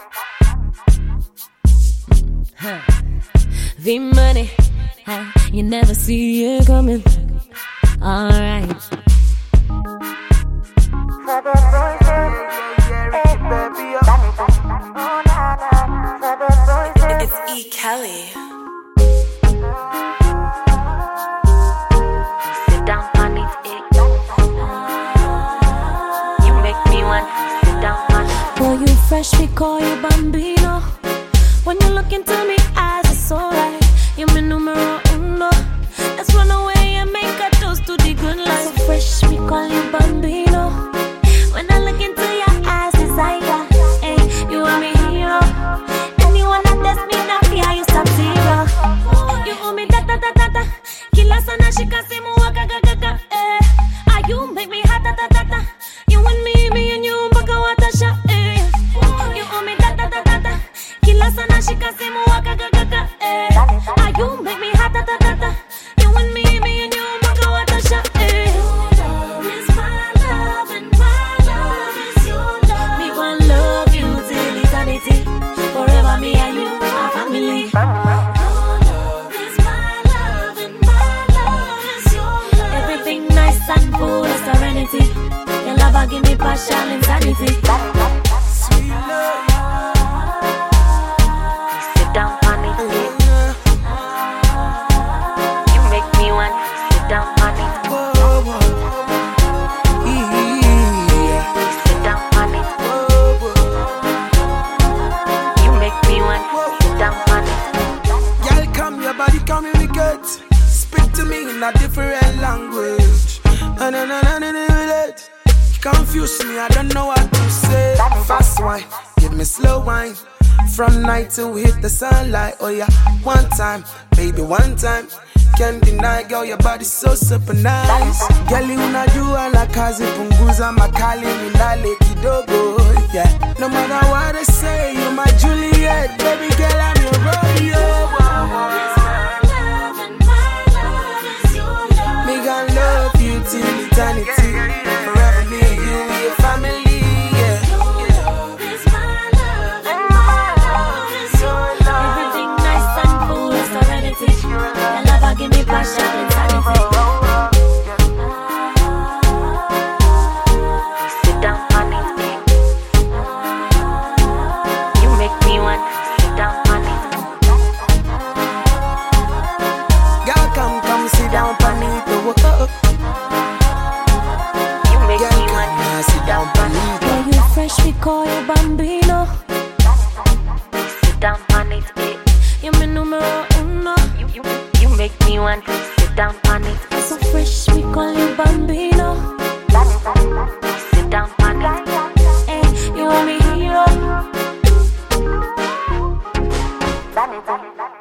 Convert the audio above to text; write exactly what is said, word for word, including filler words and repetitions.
V-Money, you never see it coming. Alright. It's E. Kelly. Sit down on it, eh? You make me want to sit down on it. Boy, you fresh, we call you Bambino. When you look into me eyes, it's alright. You're my numero uno. Let's run away and make a toast to the good life. So fresh, we call you Bambino. When I look into your eyes, desire. Hey, you are my hero. Anyone that test me, not fear, you stop zero. You owe me da da da da da. Kila sana shika simu waka ga ga ga. Eh, ah, you make me hot da da da da. You and me, me and you, mpaka watasha. Eh, you owe me da da da da da. Kila sana shika simu waka ga ga ga. Eh, ah, you make me hot da da da da. You and me, me and you, mpaka watasha. Eh, love is my love and my love is your love. Me gon' love you till eternity. Forever me and you, our family. Your love is my love and my love is your love. Everything nice and full of serenity. Your love will give me partial insanity. Sweet love. Sit down on it, eh? You make me want to sit down on it. Whoa, whoa. Yeah. Sit down on it. Whoa, whoa. You make me want to sit down on it. Girl, come, your body communicate. Speak to me in a different language. Na na na na na na. Confuse me, I don't know what to say. Fast wine, give me slow wine. From night till we hit the sunlight. Oh yeah, one time, baby, one time. Can't deny, girl, your body's so super nice. Girl, unajua la kazi, punguza makali, minale kidogo. Yeah, no matter what I say, you're my Juliet, baby girl, I'm your Romeo. Me gon' love you till eternity. Forever me and you, we a family. Yeah. Everything nice and full of serenity. Your love will give me partial insanity. Sit down on it, eh? You make me want to sit down on it. Girl, come, come sit down on me. Oh, oh, oh. You make Girl, me come, want now to sit sit down down on me. Boy, you fresh, we call you Bambino. Sit down on it, eh? You're my numero uno. You, you, you make me want to sit down on it. So fresh, we call you Bambino. Sit down on it. Hey, you are my hero.